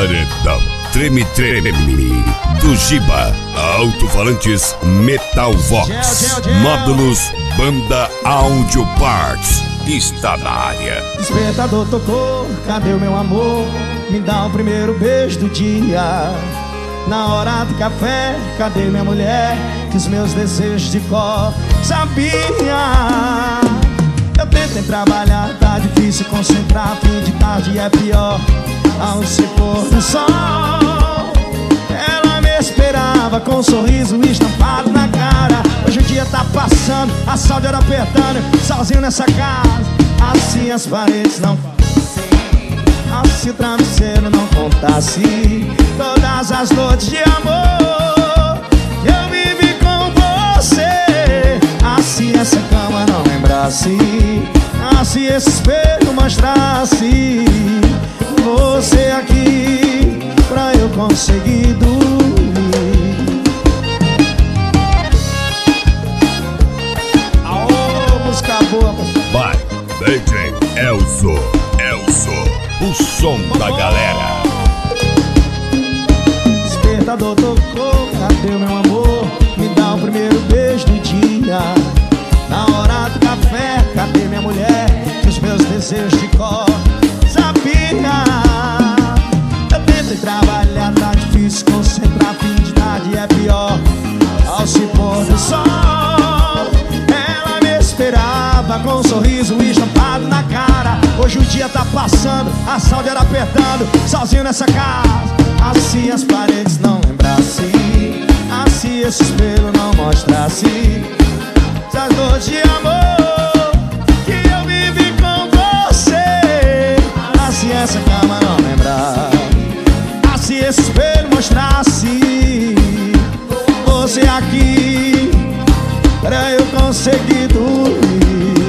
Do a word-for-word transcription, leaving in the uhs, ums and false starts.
Paredão Treme Treme do Giba. Alto-falantes Metal Vox. Módulos Banda Audio Parts. Está na área. Despertador tocou, cadê o meu amor? Me dá o primeiro beijo do dia. Na hora do café, cadê minha mulher? Que os meus desejos de cor sabia. Eu tentei trabalhar, tá difícil concentrar. Fim de tarde é pior, ao se pôr do sol. Ela me esperava com um sorriso estampado na cara. Hoje o dia tá passando, a saudade apertando. Sozinho nessa casa, assim as paredes não. Se o travesseiro não contasse todas as noites de amor que eu vivi com você. Assim essa cama não lembrasse, assim esse espelho mostrasse você aqui pra eu conseguir dormir. Aô, música boa. Vai, D J Elzo, Elzo, o som da galera. Despertador tocou, cadê o meu amor? Me dá o primeiro beijo do dia. Na hora do café, cadê minha mulher? Que os meus desejos de cor sabia. Eu tentei trabalhar, tá difícil concentrar. Fim de tarde é pior, ao se pôr do sol. Ela me esperava com um sorriso estampado na cara. Hoje o dia tá passando, a saudade apertando. Sozinho nessa casa, assim as paredes não lembrassem, assim esse espelho não mostrasse as dores de amor que eu vivi com você. Assim essa cama não lembrar, assim esse espelho mostrasse você aqui pra eu conseguir dormir.